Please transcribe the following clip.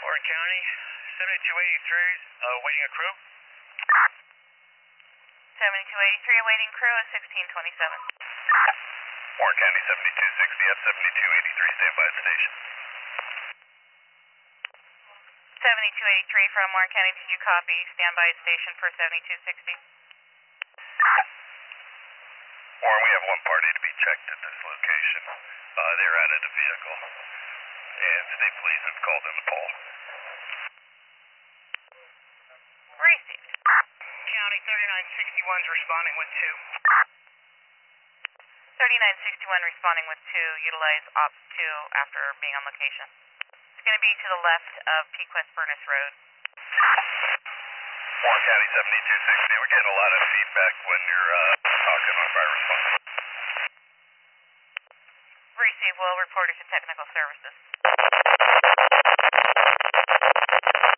Warren County, 7283, waiting a crew. 7283 awaiting crew at 1627. Warren County, 7260, F7283, stand by at station. 7283 from Warren County, did you copy? Stand by at station for 7260. Warren, we have one party to be checked at this location. They're out of the vehicle, and state police have called in the pole. Received. County 3961's responding with 2. 3961 responding with 2, utilize Ops 2 after being on location. It's going to be to the left of Pequest Furnace Road. Warren County 7260, we're getting a lot of feedback when you're talking on fire response. Receive, will report it to technical services.